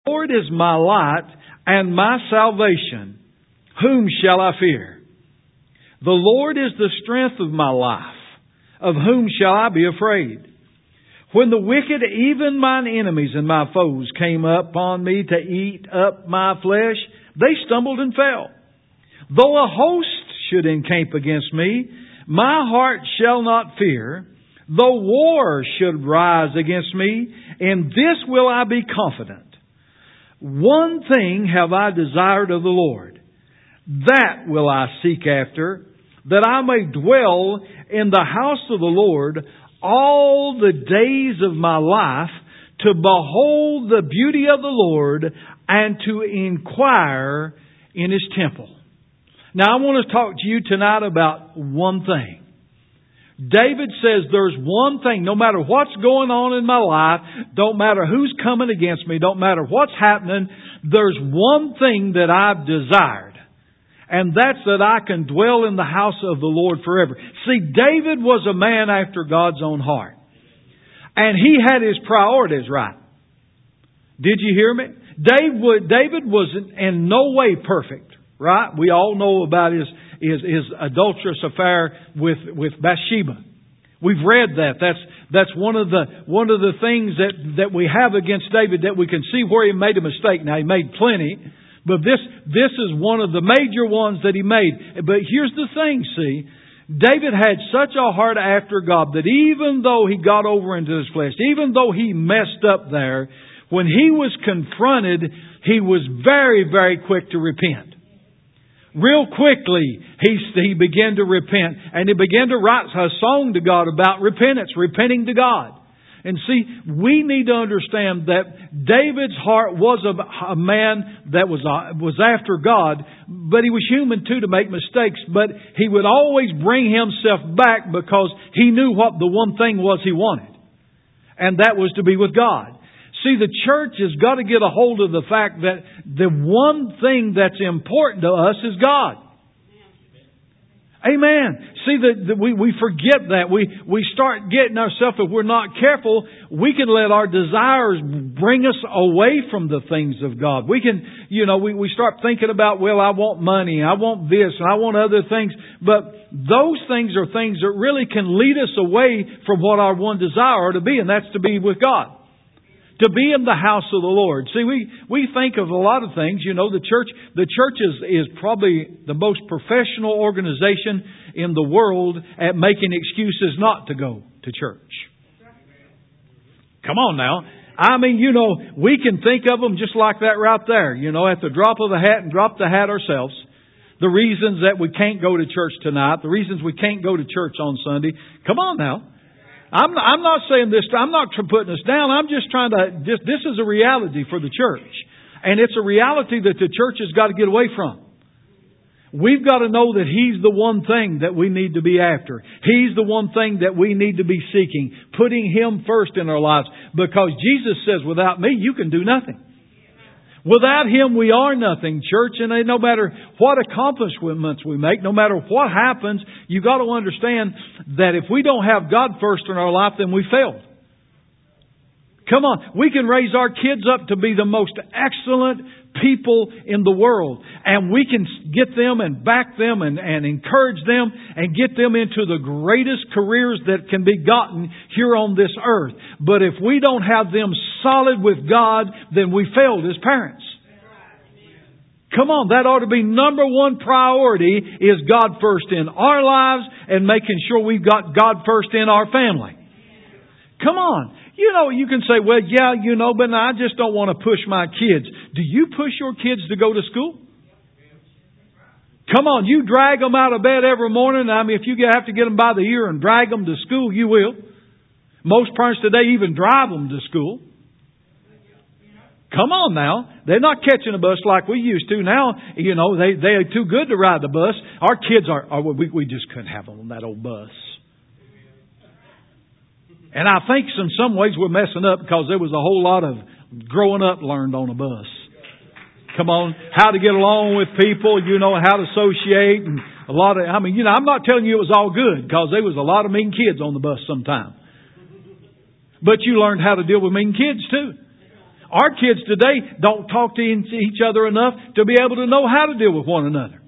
Lord is my light and my salvation. Whom shall I fear? The Lord is the strength of my life. Of whom shall I be afraid? When the wicked, even mine enemies and my foes, came upon me to eat up my flesh, they stumbled and fell. Though a host should encamp against me, my heart shall not fear. Though war should rise against me, in this will I be confident. One thing have I desired of the Lord, that will I seek after, that I may dwell in the house of the Lord all the days of my life, to behold the beauty of the Lord and to inquire in His temple. Now I want to talk to you tonight about one thing. David says there's one thing, no matter what's going on in my life, don't matter who's coming against me, don't matter what's happening, there's one thing that I've desired. And that's that I can dwell in the house of the Lord forever. See, David was a man after God's own heart. And he had his priorities right. Did you hear me? David was in no way perfect, right? We all know about his adulterous affair with Bathsheba. We've read that. That's one of the things that we have against David, that we can see where he made a mistake. Now, he made plenty, but this is one of the major ones that he made. But here's the thing, see. David had such a heart after God that even though he got over into his flesh, even though he messed up there, when he was confronted, he was very, very quick to repent. Real quickly, he began to repent, and he began to write a song to God about repentance, repenting to God. And see, we need to understand that David's heart was a man that was after God, but he was human too to make mistakes. But he would always bring himself back because he knew what the one thing was he wanted. And that was to be with God. See, the church has got to get a hold of the fact that the one thing that's important to us is God. Amen. See, we forget that. We start getting ourselves, if we're not careful, we can let our desires bring us away from the things of God. We can, we start thinking about, well, I want money, I want this, and I want other things. But those things are things that really can lead us away from what our one desire to be, and that's to be with God. To be in the house of the Lord. See, we think of a lot of things. The church is probably the most professional organization in the world at making excuses not to go to church. Come on now. I mean, we can think of them just like that right there. At the drop of the hat, and drop the hat ourselves. The reasons that we can't go to church tonight. The reasons we can't go to church on Sunday. Come on now. I'm not saying this, I'm not putting us down. I'm just trying to, this is a reality for the church. And it's a reality that the church has got to get away from. We've got to know that He's the one thing that we need to be after. He's the one thing that we need to be seeking. Putting Him first in our lives. Because Jesus says, without me, you can do nothing. Without Him, we are nothing, church. And no matter what accomplishments we make, no matter what happens, you've got to understand that if we don't have God first in our life, then we failed. Come on. We can raise our kids up to be the most excellent people in the world. And we can get them and back them and encourage them and get them into the greatest careers that can be gotten here on this earth. But if we don't have them solid with God, then we failed as parents. Come on, that ought to be number one priority, is God first in our lives and making sure we've got God first in our family. Come on. You can say, well, yeah, but I just don't want to push my kids. Do you push your kids to go to school? Come on, you drag them out of bed every morning. I mean, if you have to get them by the ear and drag them to school, you will. Most parents today even drive them to school. Come on now. They're not catching a bus like we used to. Now, they're too good to ride the bus. Our kids we just couldn't have them on that old bus. And I think in some ways we're messing up because there was a whole lot of growing up learned on a bus. Come on, how to get along with people, how to associate, and a lot of, I'm not telling you it was all good, because there was a lot of mean kids on the bus sometime. But you learned how to deal with mean kids too. Our kids today don't talk to each other enough to be able to know how to deal with one another.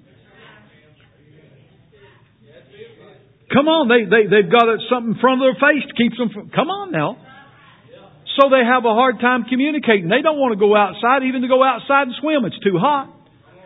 Come on, they've got something in front of their face to keep them from... Come on now. So they have a hard time communicating. They don't want to go outside, even to go outside and swim. It's too hot.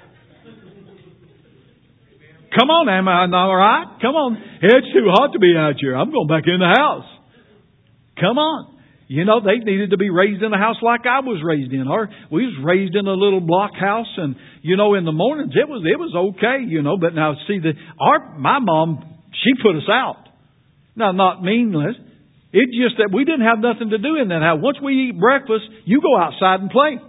Come on, am I not all right? Come on. It's too hot to be out here. I'm going back in the house. Come on. You know, they needed to be raised in a house like I was raised in. Or we was raised in a little block house, and you know, in the mornings it was okay, you know. But now see, my mom, she put us out. Now, not meaningless. It's just that we didn't have nothing to do in that house. Once we eat breakfast, you go outside and play.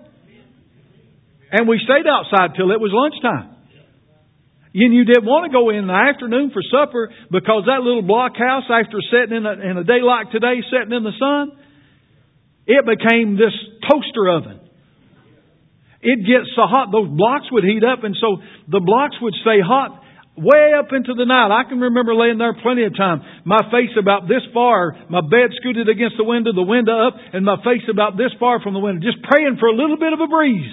And we stayed outside till it was lunchtime. And you didn't want to go in the afternoon for supper because that little block house, after sitting in a day like today, sitting in the sun, it became this toaster oven. It gets so hot, those blocks would heat up, and so the blocks would stay hot way up into the night. I can remember laying there plenty of time. My face about this far, my bed scooted against the window up, and my face about this far from the window, just praying for a little bit of a breeze.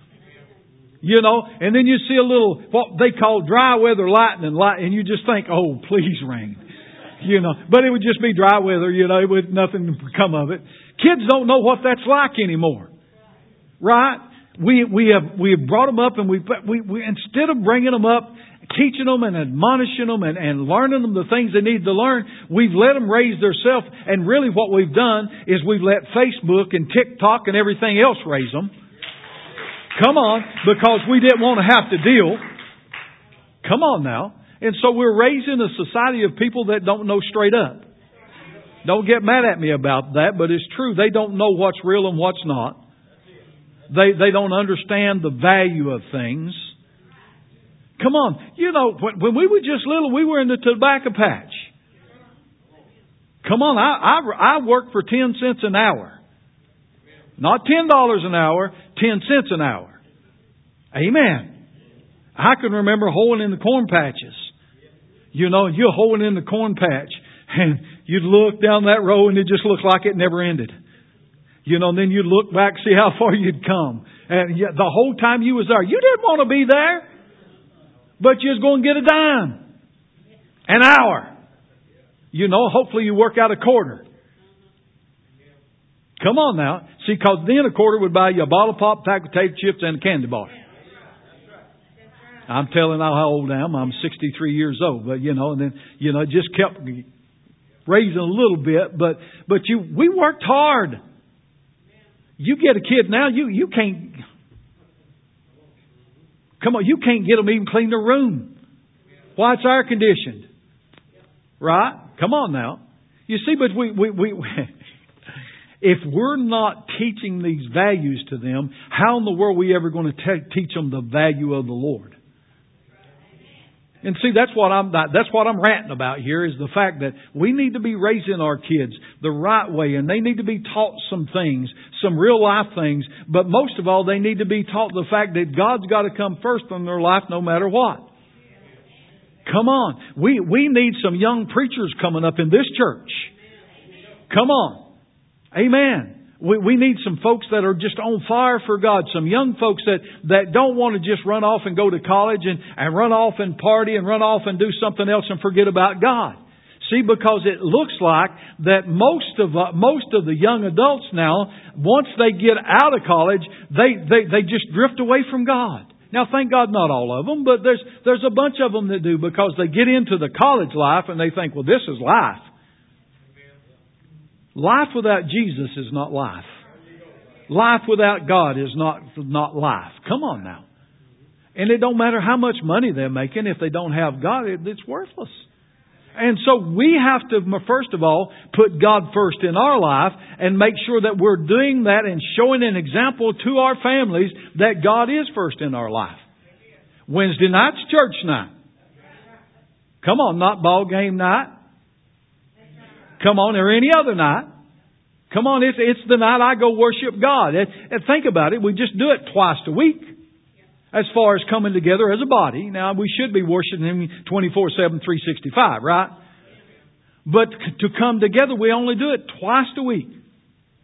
You know, and then you see a little, what they call dry weather lightning, and you just think, oh, please rain. You know, but it would just be dry weather, you know, nothing would come of it. Kids don't know what that's like anymore. Right? We have brought them up, and we instead of bringing them up, teaching them and admonishing them and learning them the things they need to learn, we've let them raise themselves. And really what we've done is we've let Facebook and TikTok and everything else raise them. Come on, because we didn't want to have to deal. Come on now. And so we're raising a society of people that don't know straight up. Don't get mad at me about that, but it's true. They don't know what's real and what's not. They don't understand the value of things. Come on. You know, when we were just little, we were in the tobacco patch. Come on. I worked for 10 cents an hour. Not $10 an hour, 10 cents an hour. Amen. I can remember hoeing in the corn patches. You know, you're hoeing in the corn patch, and you'd look down that row, and it just looked like it never ended. You know, and then you'd look back, see how far you'd come. And the whole time you was there, you didn't want to be there. But you was going to get a dime. An hour. You know, hopefully you work out a quarter. Come on now. See, because then a quarter would buy you a bottle of pop, pack of potato chips, and a candy bar. I'm telling how old I am. I'm 63 years old. But, you know, and then, you know, it just kept raising a little bit. But we worked hard. You get a kid now, you can't... Come on, you can't get them even clean their room. Why? It's air conditioned. Right? Come on now. You see, but we if we're not teaching these values to them, how in the world are we ever going to teach them the value of the Lord? And see, that's what I'm ranting about here, is the fact that we need to be raising our kids the right way, and they need to be taught some things, some real life things, but most of all, they need to be taught the fact that God's got to come first in their life no matter what. Come on. We need some young preachers coming up in this church. Come on. Amen. We need some folks that are just on fire for God. Some young folks that don't want to just run off and go to college and run off and party and run off and do something else and forget about God. See, because it looks like that most of the young adults now, once they get out of college, they just drift away from God. Now, thank God not all of them, but there's a bunch of them that do, because they get into the college life and they think, well, this is life. Life without Jesus is not life. Life without God is not life. Come on now. And it don't matter how much money they're making, if they don't have God, it's worthless. And so we have to, first of all, put God first in our life and make sure that we're doing that and showing an example to our families that God is first in our life. Wednesday night's church night. Come on, not ball game night. Come on, or any other night. Come on, it's the night I go worship God. And think about it, we just do it twice a week. As far as coming together as a body. Now, we should be worshiping Him 24/7, 365, right? But to come together, we only do it twice a week.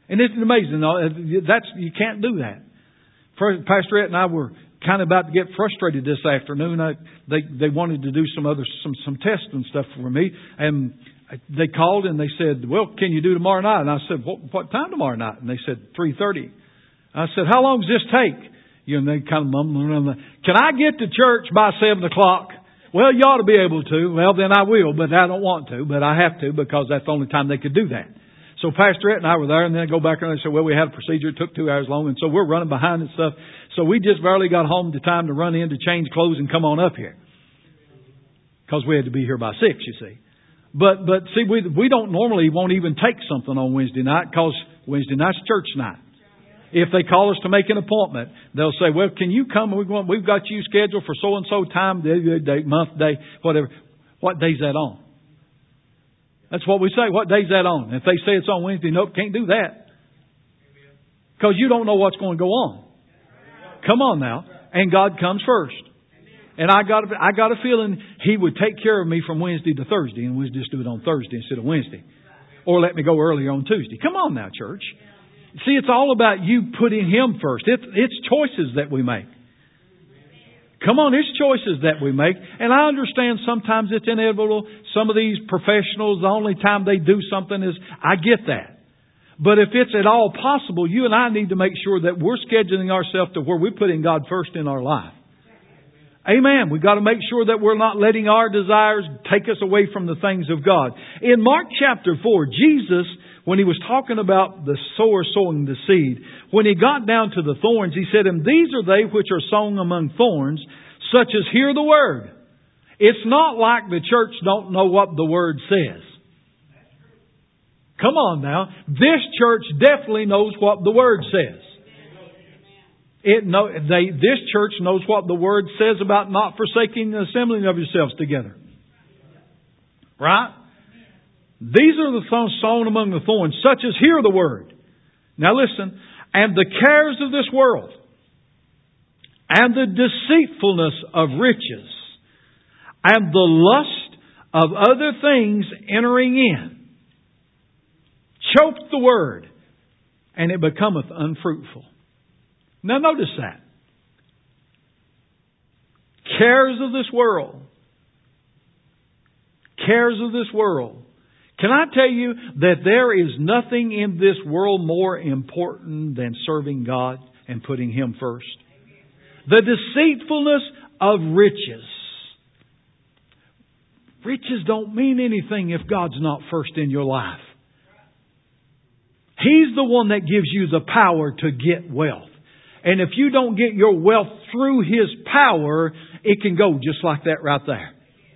And isn't it amazing? You can't do that. Pastor Ed and I were kind of about to get frustrated this afternoon. They wanted to do some tests and stuff for me. And they called and they said, well, can you do tomorrow night? And I said, what time tomorrow night? And they said, 3:30. I said, how long does this take? And they kind of mumbled around. Can I get to church by 7 o'clock? Well, you ought to be able to. Well, then I will, but I don't want to. But I have to because that's the only time they could do that. So Pastor Ed and I were there, and then I go back and they said, well, we had a procedure. It took 2 hours long, and so we're running behind and stuff. So we just barely got home to time to run in to change clothes and come on up here. Because we had to be here by 6, you see. But see, we don't normally won't even take something on Wednesday night because Wednesday night's church night. If they call us to make an appointment, they'll say, well, can you come? We've got you scheduled for so-and-so time, day, month, day, whatever. What day's that on? That's what we say. What day's that on? If they say it's on Wednesday, nope, can't do that. Because you don't know what's going to go on. Come on now. And God comes first. And I got a feeling He would take care of me from Wednesday to Thursday, and we'll just do it on Thursday instead of Wednesday. Or let me go earlier on Tuesday. Come on now, church. See, it's all about you putting Him first. It's choices that we make. Come on, it's choices that we make. And I understand sometimes it's inevitable. Some of these professionals, the only time they do something is, I get that. But if it's at all possible, you and I need to make sure that we're scheduling ourselves to where we're putting God first in our life. Amen. We've got to make sure that we're not letting our desires take us away from the things of God. In Mark chapter 4, Jesus, when He was talking about the sower sowing the seed, when He got down to the thorns, He said, and these are they which are sown among thorns, such as hear the word. It's not like the church don't know what the word says. Come on now. This church definitely knows what the word says. This church knows what the word says about not forsaking the assembling of yourselves together. Right? These are the sown among the thorns, such as hear the word. Now listen. And the cares of this world, and the deceitfulness of riches, and the lust of other things entering in, choke the word, and it becometh unfruitful. Now notice that. Cares of this world. Cares of this world. Can I tell you that there is nothing in this world more important than serving God and putting Him first? The deceitfulness of riches. Riches don't mean anything if God's not first in your life. He's the one that gives you the power to get wealth. And if you don't get your wealth through His power, it can go just like that right there.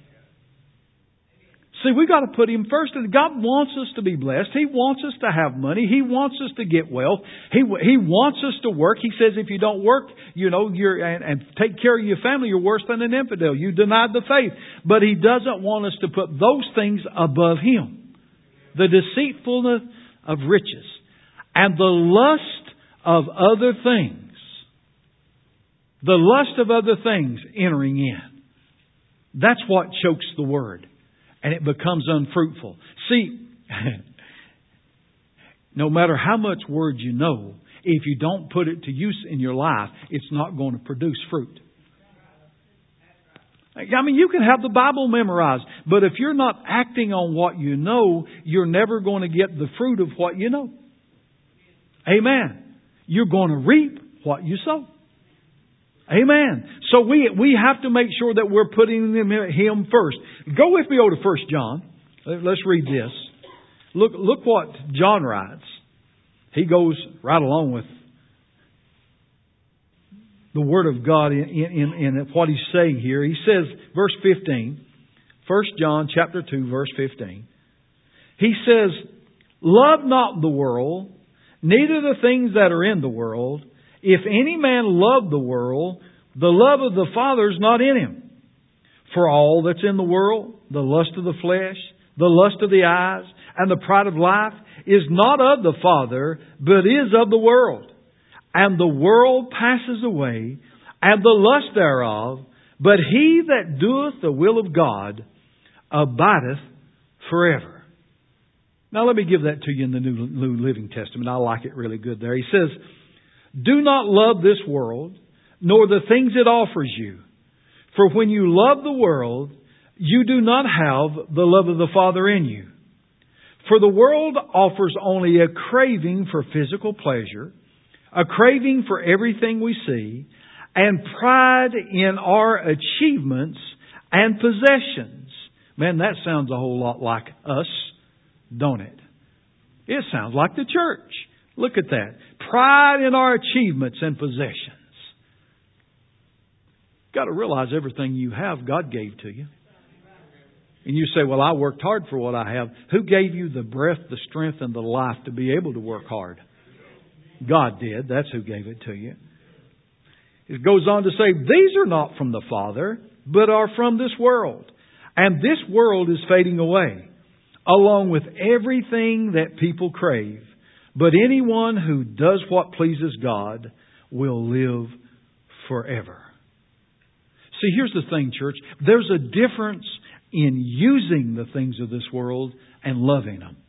See, we've got to put Him first. And God wants us to be blessed. He wants us to have money. He wants us to get wealth. He wants us to work. He says if you don't work, and take care of your family, you're worse than an infidel. You denied the faith. But He doesn't want us to put those things above Him. The deceitfulness of riches and the lust of other things. The lust of other things entering in. That's what chokes the word. And it becomes unfruitful. See, no matter how much word you know, if you don't put it to use in your life, it's not going to produce fruit. I mean, you can have the Bible memorized, but if you're not acting on what you know, you're never going to get the fruit of what you know. Amen. You're going to reap what you sow. Amen. So we have to make sure that we're putting Him first. Go with me over to 1 John. Let's read this. Look what John writes. He goes right along with the Word of God in what he's saying here. He says, verse 15, 1 John chapter 2, verse 15. He says, love not the world, neither the things that are in the world. If any man love the world, the love of the Father is not in him. For all that's in the world, the lust of the flesh, the lust of the eyes, and the pride of life, is not of the Father, but is of the world. And the world passes away, and the lust thereof, but he that doeth the will of God abideth forever. Now let me give that to you in the New Living Testament. I like it really good there. He says, do not love this world, nor the things it offers you. For when you love the world, you do not have the love of the Father in you. For the world offers only a craving for physical pleasure, a craving for everything we see, and pride in our achievements and possessions. Man, that sounds a whole lot like us, don't it? It sounds like the church. Look at that. Pride in our achievements and possessions. Got to realize everything you have, God gave to you. And you say, well, I worked hard for what I have. Who gave you the breath, the strength, and the life to be able to work hard? God did. That's who gave it to you. It goes on to say, these are not from the Father, but are from this world. And this world is fading away, along with everything that people crave. But anyone who does what pleases God will live forever. See, here's the thing, church. There's a difference in using the things of this world and loving them.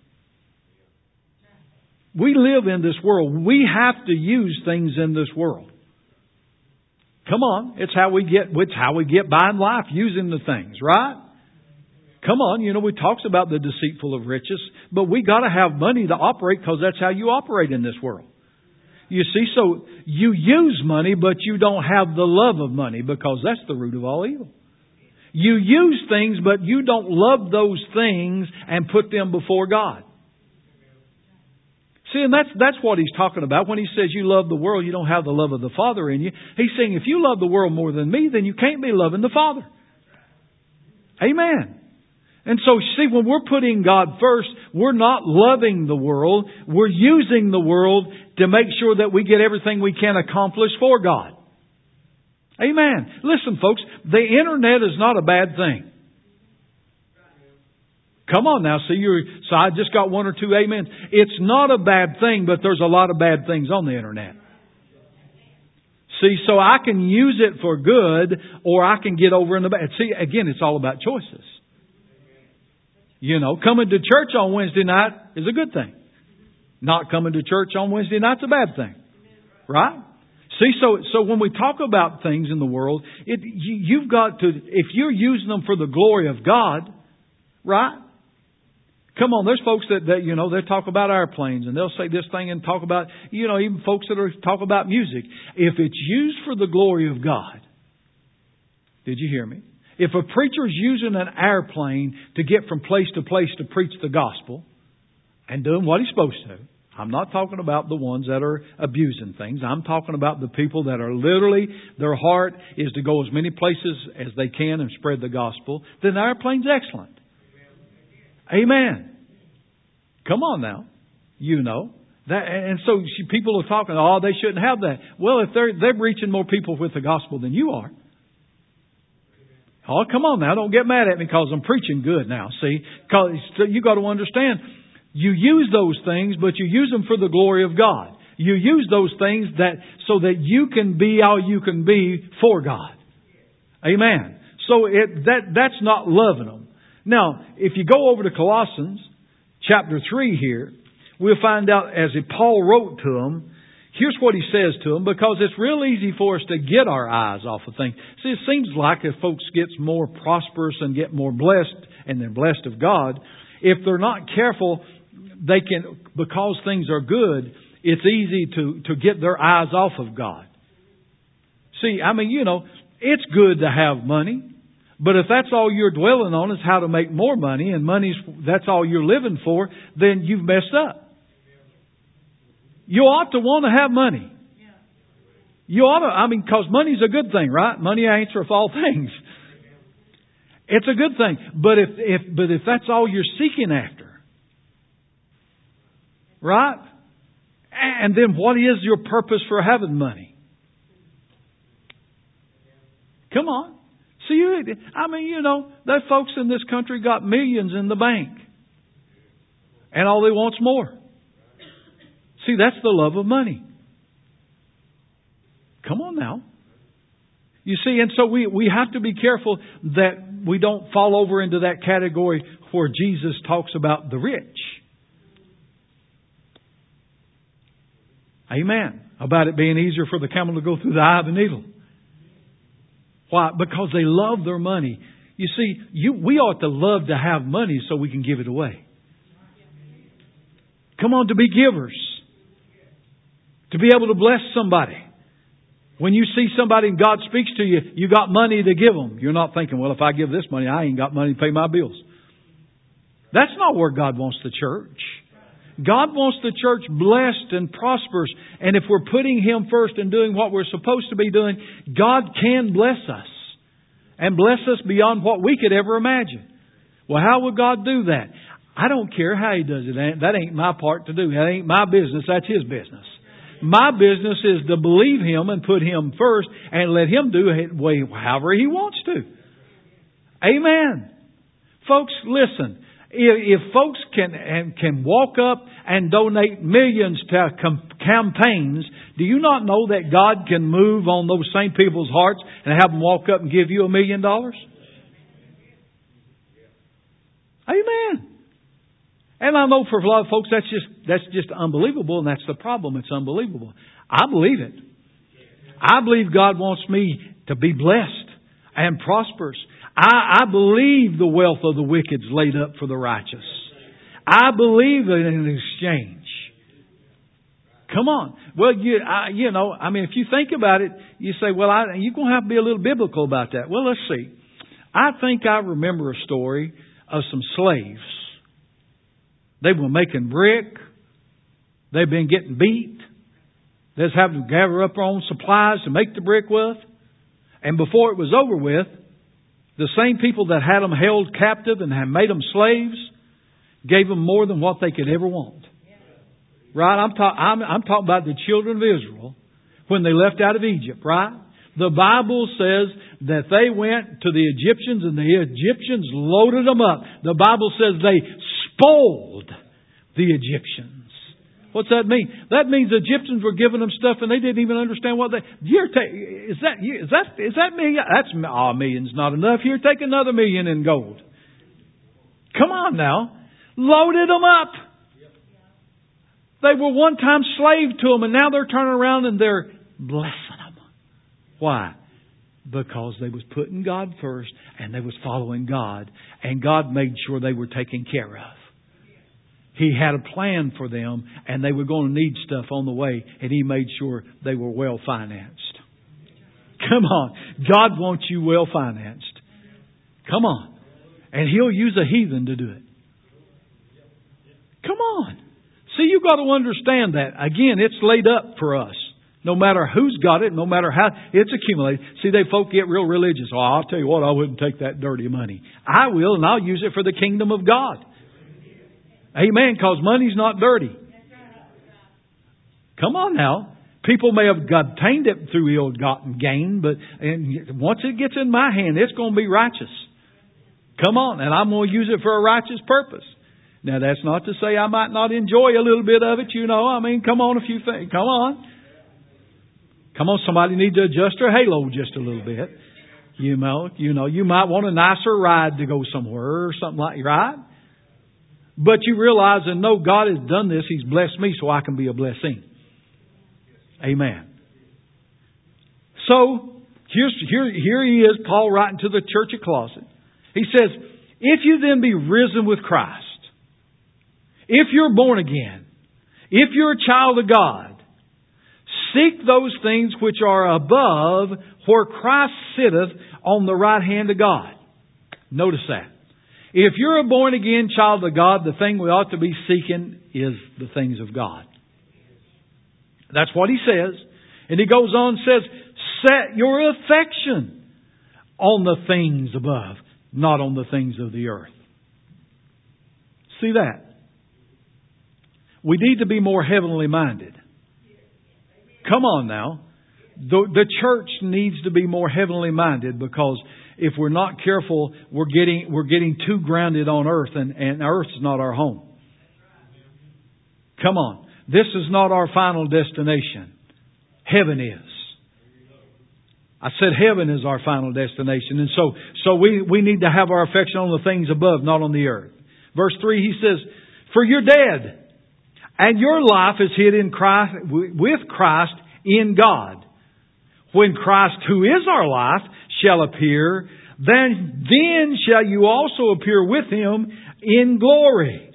We live in this world. We have to use things in this world. Come on. It's how we get by in life, using the things, right? Come on. You know, we talks about the deceitful of riches, but we got to have money to operate because that's how you operate in this world. You see, so you use money, but you don't have the love of money because that's the root of all evil. You use things, but you don't love those things and put them before God. See, and that's what he's talking about when he says you love the world, you don't have the love of the Father in you. He's saying if you love the world more than me, then you can't be loving the Father. Amen. And so, see, when we're putting God first, we're not loving the world. We're using the world to make sure that we get everything we can accomplish for God. Amen. Listen, folks, the internet is not a bad thing. Come on now, so I just got one or two amens. It's not a bad thing, but there's a lot of bad things on the internet. See, so I can use it for good, or I can get over in the bad. See, again, it's all about choices. You know, coming to church on Wednesday night is a good thing. Not coming to church on Wednesday night's a bad thing. Right? See, so when we talk about things in the world, you've got to, if you're using them for the glory of God, right? Come on, there's folks that you know, they talk about airplanes and they'll say this thing and talk about, you know, even folks that talk about music. If it's used for the glory of God, did you hear me? If a preacher's using an airplane to get from place to place to preach the gospel and doing what he's supposed to, I'm not talking about the ones that are abusing things. I'm talking about the people that are literally, their heart is to go as many places as they can and spread the gospel. Then the airplane's excellent. Amen. Come on now. You know. That, and so people are talking, oh, they shouldn't have that. Well, if they're reaching more people with the gospel than you are. Oh, come on now. Don't get mad at me because I'm preaching good now. See, because you got to understand, you use those things, but you use them for the glory of God. You use those things so that you can be all you can be for God. Amen. So that's not loving them. Now, if you go over to Colossians chapter 3 here, we'll find out as Paul wrote to them, here's what he says to them, because it's real easy for us to get our eyes off of things. See, it seems like if folks get more prosperous and get more blessed, and they're blessed of God, if they're not careful, they can, because things are good, it's easy to get their eyes off of God. See, I mean, you know, it's good to have money. But if that's all you're dwelling on is how to make more money, and that's all you're living for, then you've messed up. You ought to want to have money. You ought to, because money's a good thing, right? Money answereth all things. It's a good thing. But if that's all you're seeking after, right? And then what is your purpose for having money? Come on. See, you know, that folks in this country got millions in the bank. And all they want's more. See, that's the love of money. Come on now. You see, and so we have to be careful that we don't fall over into that category where Jesus talks about the rich. Amen. About it being easier for the camel to go through the eye of the needle. Why? Because they love their money. You see, we ought to love to have money so we can give it away. Come on, to be givers. To be able to bless somebody. When you see somebody and God speaks to you, you got money to give them. You're not thinking, well, if I give this money, I ain't got money to pay my bills. That's not where God wants the church. God wants the church blessed and prosperous. And if we're putting Him first and doing what we're supposed to be doing, God can bless us. And bless us beyond what we could ever imagine. Well, how will God do that? I don't care how He does it. That ain't my part to do. That ain't my business. That's His business. My business is to believe Him and put Him first and let Him do it however He wants to. Amen. Folks, listen. If folks can walk up and donate millions to campaigns, do you not know that God can move on those same people's hearts and have them walk up and give you $1 million? Amen. And I know for a lot of folks that's just unbelievable, and that's the problem. It's unbelievable. I believe it. I believe God wants me to be blessed and prosperous. I believe the wealth of the wicked is laid up for the righteous. I believe it in exchange. Come on. Well, if you think about it, you say, well, you're going to have to be a little biblical about that. Well, let's see. I think I remember a story of some slaves. They were making brick. They've been getting beat. They was having to gather up their own supplies to make the brick with. And before it was over with, the same people that had them held captive and had made them slaves gave them more than what they could ever want. Right? I'm talking about the children of Israel when they left out of Egypt, right? The Bible says that they went to the Egyptians and the Egyptians loaded them up. The Bible says they spoiled the Egyptians. What's that mean? That means the Egyptians were giving them stuff and they didn't even understand what they... Is that million? That's million's not enough. Here, take another million in gold. Come on now. Loaded them up. They were one time slave to them and now they're turning around and they're blessing them. Why? Because they was putting God first and they was following God. And God made sure they were taken care of. He had a plan for them and they were going to need stuff on the way and He made sure they were well financed. Come on. God wants you well financed. Come on. And He'll use a heathen to do it. Come on. See, you've got to understand that. Again, it's laid up for us. No matter who's got it, no matter how it's accumulated. See, they folk get real religious. Oh, I'll tell you what, I wouldn't take that dirty money. I will, and I'll use it for the kingdom of God. Amen, because money's not dirty. Come on now. People may have obtained it through ill-gotten gain, but once it gets in my hand, it's going to be righteous. Come on, and I'm going to use it for a righteous purpose. Now, that's not to say I might not enjoy a little bit of it, come on, a few things. Come on. Come on, somebody needs to adjust their halo just a little bit. You might want a nicer ride to go somewhere or something like that, right? But you realize and know God has done this. He's blessed me so I can be a blessing. Amen. So, here he is, Paul writing to the church of Colossae. He says, if you then be risen with Christ, if you're born again, if you're a child of God, seek those things which are above where Christ sitteth on the right hand of God. Notice that. If you're a born again child of God, the thing we ought to be seeking is the things of God. That's what he says. And he goes on and says, set your affection on the things above, not on the things of the earth. See that? We need to be more heavenly minded. Come on now. The church needs to be more heavenly minded because if we're not careful, we're getting too grounded on earth and earth is not our home. Come on. This is not our final destination. Heaven is. I said heaven is our final destination. And so we need to have our affection on the things above, not on the earth. Verse 3, he says, for you're dead, And your life is hid in Christ, with Christ in God. When Christ, who is our life, shall appear, then shall you also appear with Him in glory.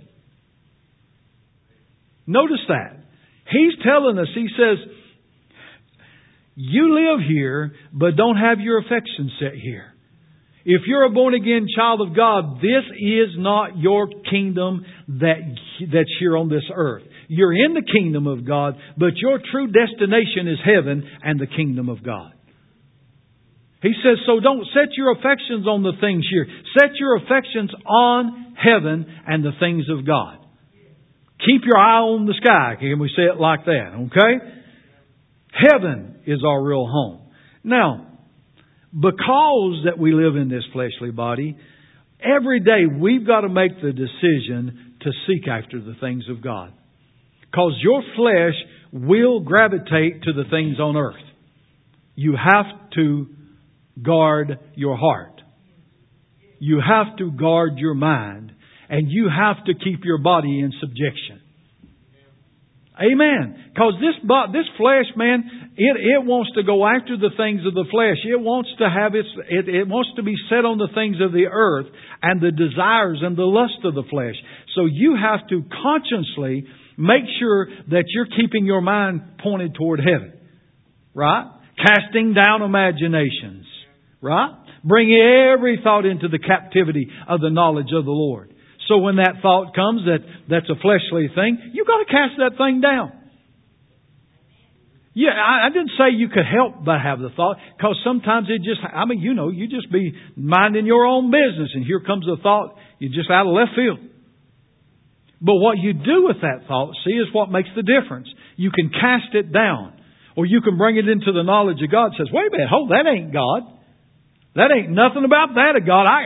Notice that. He's telling us, He says, you live here, but don't have your affections set here. If you're a born-again child of God, this is not your kingdom that's here on this earth. You're in the kingdom of God, but your true destination is heaven and the kingdom of God. He says, so don't set your affections on the things here. Set your affections on heaven and the things of God. Keep your eye on the sky. Can we say it like that? Okay? Heaven is our real home. Now, because that we live in this fleshly body, every day we've got to make the decision to seek after the things of God. Because your flesh will gravitate to the things on earth. You have to guard your heart. You have to guard your mind. And you have to keep your body in subjection. Amen. Because this flesh, man, it wants to go after the things of the flesh. It wants to have it wants to be set on the things of the earth and the desires and the lust of the flesh. So you have to consciously make sure that you're keeping your mind pointed toward heaven. Right? Casting down imaginations. Right? Bringing every thought into the captivity of the knowledge of the Lord. So when that thought comes that's a fleshly thing, you've got to cast that thing down. Yeah, I didn't say you could help but have the thought, because sometimes you just be minding your own business and here comes a thought, you're just out of left field. But what you do with that thought, see, is what makes the difference. You can cast it down, or you can bring it into the knowledge of God. It says, wait a minute, that ain't God. That ain't nothing about that of God.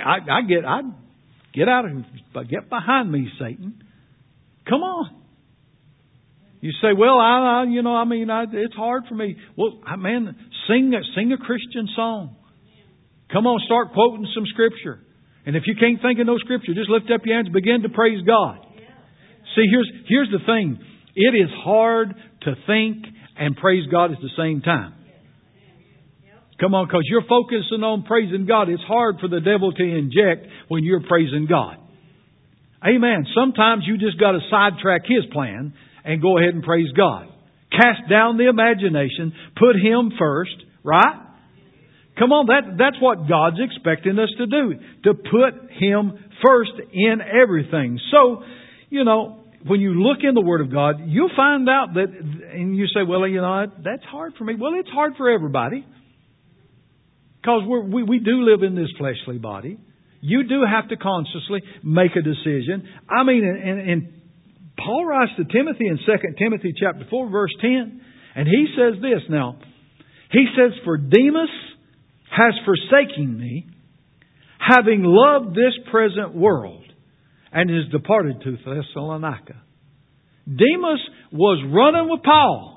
Get behind me, Satan. Come on. You say, well, it's hard for me. Well, man, sing a Christian song. Come on, start quoting some Scripture. And if you can't think of no Scripture, just lift up your hands and begin to praise God. See, here's the thing. It is hard to think and praise God at the same time. Come on, because you're focusing on praising God. It's hard for the devil to inject when you're praising God. Amen. Sometimes you just got to sidetrack his plan and go ahead and praise God. Cast down the imagination. Put Him first. Right? Come on, that's what God's expecting us to do. To put Him first in everything. So, when you look in the Word of God, you'll find out that, and you say, well, that's hard for me. Well, it's hard for everybody. Because we do live in this fleshly body. You do have to consciously make a decision. And Paul writes to Timothy in 2 Timothy chapter 4, verse 10. And he says this now. He says, for Demas has forsaken me, having loved this present world, and is departed to Thessalonica. Demas was running with Paul.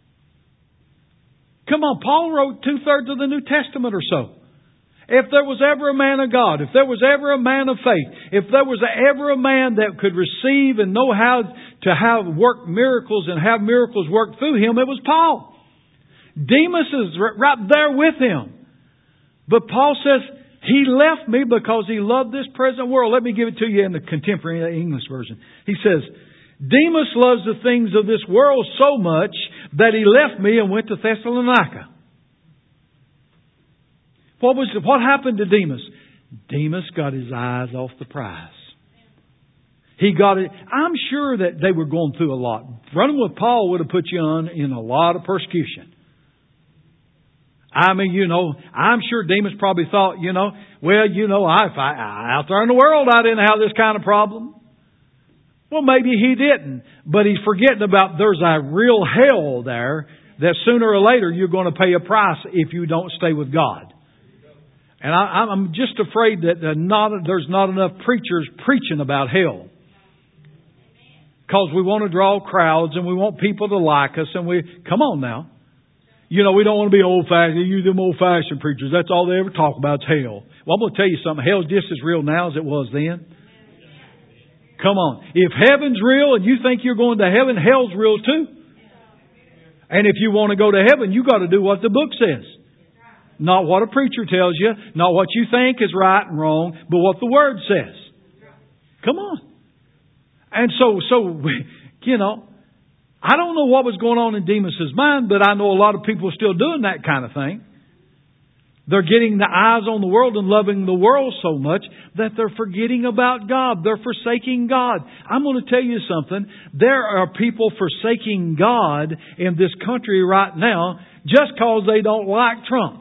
Come on, Paul wrote 2/3 of the New Testament or so. If there was ever a man of God, if there was ever a man of faith, if there was ever a man that could receive and know how to work miracles and have miracles work through him, it was Paul. Demas is right there with him. But Paul says, he left me because he loved this present world. Let me give it to you in the contemporary English version. He says, Demas loves the things of this world so much that he left me and went to Thessalonica. What happened to Demas? Demas got his eyes off the prize. He got it. I'm sure that they were going through a lot. Running with Paul would have put you in a lot of persecution. I'm sure Demas probably thought, if I out there in the world, I didn't have this kind of problem. Well, maybe he didn't, but he's forgetting about there's a real hell there that sooner or later you're going to pay a price if you don't stay with God. And I'm just afraid that there's not enough preachers preaching about hell. Because we want to draw crowds and we want people to like us and come on now. We don't want to be old-fashioned. You them old-fashioned preachers. That's all they ever talk about is hell. Well, I'm going to tell you something. Hell's just as real now as it was then. Come on. If heaven's real and you think you're going to heaven, hell's real too. And if you want to go to heaven, you got to do what the book says. Not what a preacher tells you, not what you think is right and wrong, but what the Word says. Come on. And so, you know, I don't know what was going on in Demas's mind, but I know a lot of people are still doing that kind of thing. They're getting the eyes on the world and loving the world so much that they're forgetting about God. They're forsaking God. I'm going to tell you something. There are people forsaking God in this country right now just because they don't like Trump.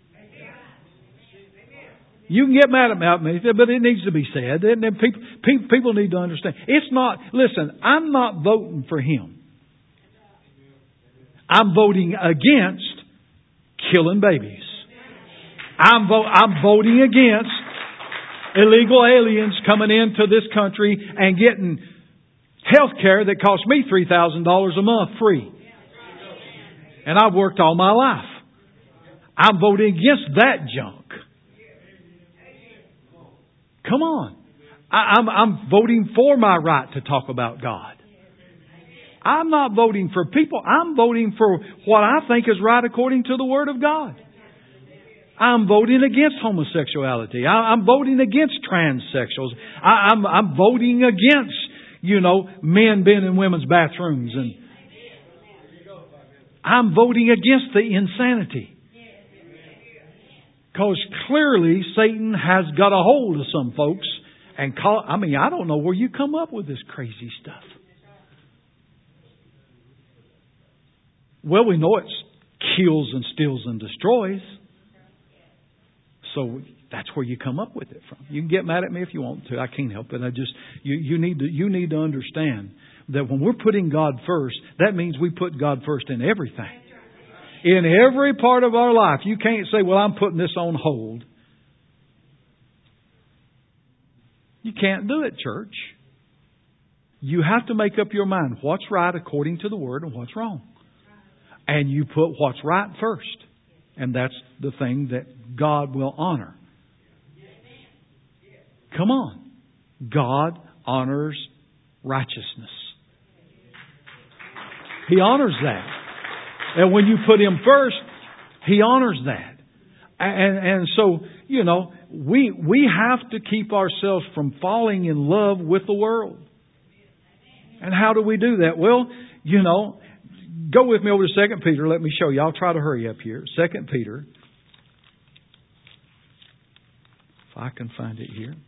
You can get mad at me, but it needs to be said. And people need to understand. It's not, listen, I'm not voting for him. I'm voting against killing babies. I'm voting against illegal aliens coming into this country and getting health care that costs me $3,000 a month free. And I've worked all my life. I'm voting against that junk. Come on. I'm voting for my right to talk about God. I'm not voting for people. I'm voting for what I think is right according to the Word of God. I'm voting against homosexuality. I'm voting against transsexuals. I'm voting against, men being in women's bathrooms. And I'm voting against the insanity. Because clearly Satan has got a hold of some folks. And I don't know where you come up with this crazy stuff. Well, we know it kills and steals and destroys. So that's where you come up with it from. You can get mad at me if you want to. I can't help it. You need to understand that when we're putting God first, that means we put God first in everything. In every part of our life. You can't say, well, I'm putting this on hold. You can't do it, church. You have to make up your mind what's right according to the Word and what's wrong. And you put what's right first. And that's the thing that God will honor. Come on. God honors righteousness. He honors that. And when you put Him first, He honors that. And so, we have to keep ourselves from falling in love with the world. And how do we do that? Well, go with me over to 2 Peter. Let me show you. I'll try to hurry up here. 2 Peter. If I can find it here.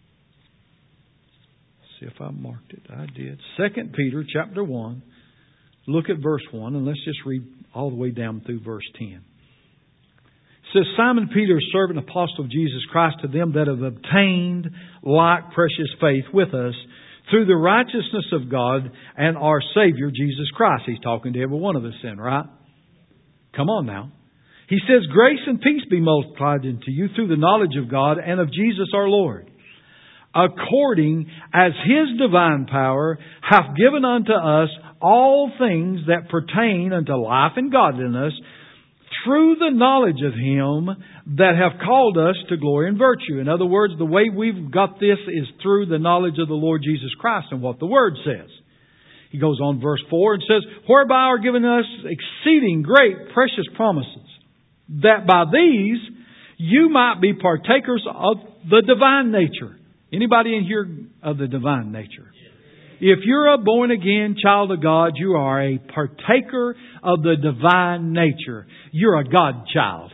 See if I marked it. I did. 2 Peter chapter 1. Look at verse 1 and let's just read all the way down through verse 10. It says, Simon Peter, servant and apostle of Jesus Christ, to them that have obtained like precious faith with us through the righteousness of God and our Savior Jesus Christ. He's talking to every one of us then, right? Come on now. He says, grace and peace be multiplied unto you through the knowledge of God and of Jesus our Lord, according as His divine power hath given unto us all things that pertain unto life and godliness, through the knowledge of Him that hath called us to glory and virtue. In other words, the way we've got this is through the knowledge of the Lord Jesus Christ and what the Word says. He goes on verse 4 and says, whereby are given us exceeding great precious promises, that by these you might be partakers of the divine nature. Anybody in here of the divine nature? If you're a born-again child of God, you are a partaker of the divine nature. You're a God child.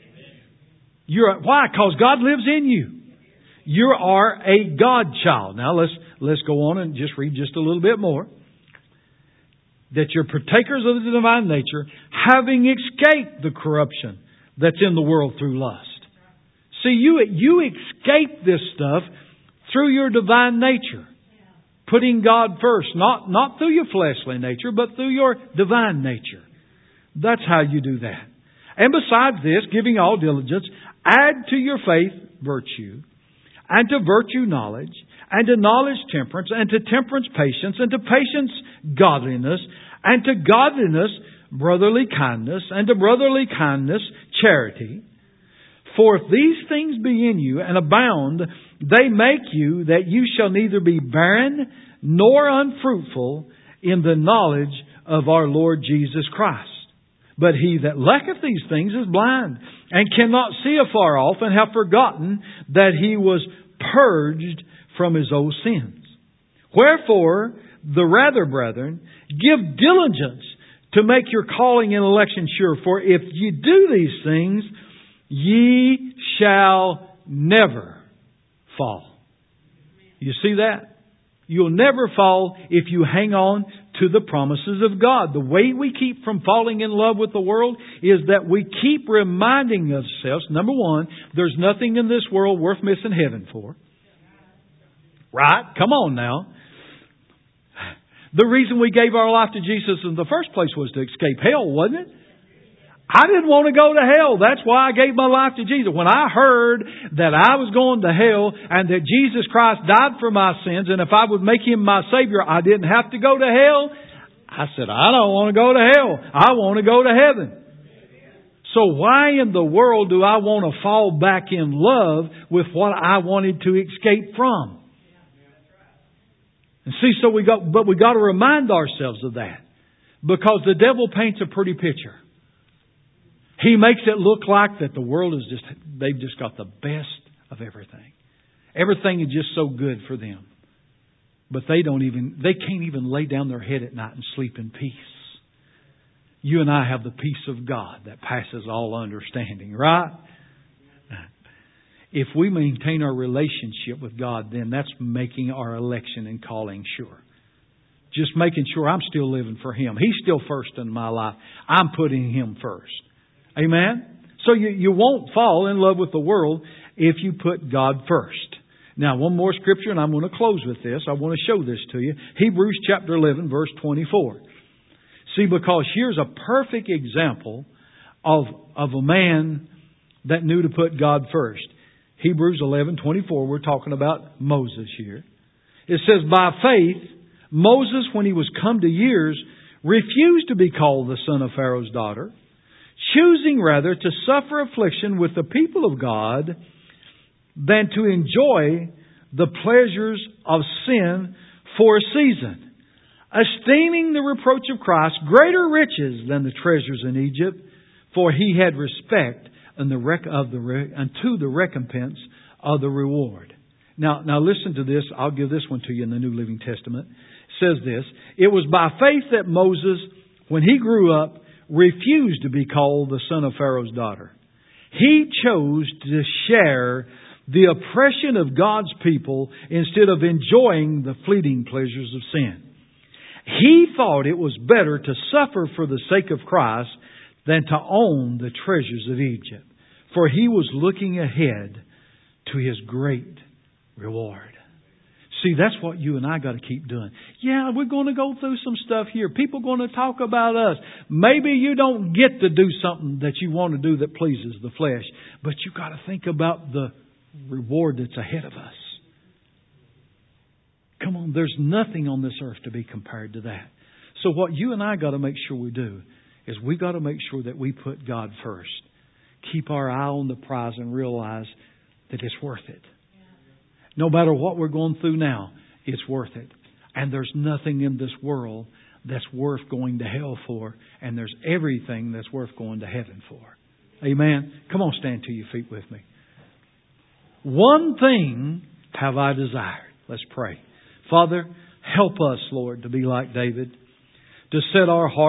Why? Because God lives in you. You are a God child. Now let's go on and just read just a little bit more. That you're partakers of the divine nature, having escaped the corruption that's in the world through lust. See, you escape this stuff through your divine nature. Putting God first, not through your fleshly nature, but through your divine nature. That's how you do that. And besides this, giving all diligence, add to your faith virtue, and to virtue knowledge, and to knowledge temperance, and to temperance patience, and to patience godliness, and to godliness brotherly kindness, and to brotherly kindness charity. For if these things be in you and abound, they make you that you shall neither be barren nor unfruitful in the knowledge of our Lord Jesus Christ. But he that lacketh these things is blind, and cannot see afar off, and hath forgotten that he was purged from his old sins. Wherefore, the rather, brethren, give diligence to make your calling and election sure. For if ye do these things, ye shall never fall. You see that? You'll never fall if you hang on to the promises of God. The way we keep from falling in love with the world is that we keep reminding ourselves, number one, there's nothing in this world worth missing heaven for. Right? Come on now. The reason we gave our life to Jesus in the first place was to escape hell, wasn't it? I didn't want to go to hell. That's why I gave my life to Jesus. When I heard that I was going to hell and that Jesus Christ died for my sins, and if I would make Him my Savior, I didn't have to go to hell, I said, I don't want to go to hell. I want to go to heaven. So why in the world do I want to fall back in love with what I wanted to escape from? And see, we got to remind ourselves of that. Because the devil paints a pretty picture. He makes it look like that the world is they've just got the best of everything. Everything is just so good for them. But they can't even lay down their head at night and sleep in peace. You and I have the peace of God that passes all understanding, right? If we maintain our relationship with God, then that's making our election and calling sure. Just making sure I'm still living for Him. He's still first in my life. I'm putting Him first. Amen? So you won't fall in love with the world if you put God first. Now, one more scripture, and I'm going to close with this. I want to show this to you. Hebrews chapter 11, verse 24. See, because here's a perfect example of a man that knew to put God first. Hebrews 11:24, we're talking about Moses here. It says, by faith, Moses, when he was come to years, refused to be called the son of Pharaoh's daughter, choosing rather to suffer affliction with the people of God than to enjoy the pleasures of sin for a season, esteeming the reproach of Christ greater riches than the treasures in Egypt, for he had respect unto the recompense of the reward. Now listen to this. I'll give this one to you in the New Living Testament. It says this, it was by faith that Moses, when he grew up, refused to be called the son of Pharaoh's daughter. He chose to share the oppression of God's people instead of enjoying the fleeting pleasures of sin. He thought it was better to suffer for the sake of Christ than to own the treasures of Egypt. For he was looking ahead to his great reward. See, that's what you and I got to keep doing. Yeah, we're going to go through some stuff here. People are going to talk about us. Maybe you don't get to do something that you want to do that pleases the flesh. But you got to think about the reward that's ahead of us. Come on, there's nothing on this earth to be compared to that. So what you and I got to make sure we do is we got to make sure that we put God first. Keep our eye on the prize and realize that it's worth it. No matter what we're going through now, it's worth it. And there's nothing in this world that's worth going to hell for. And there's everything that's worth going to heaven for. Amen. Come on, stand to your feet with me. One thing have I desired. Let's pray. Father, help us, Lord, to be like David, to set our heart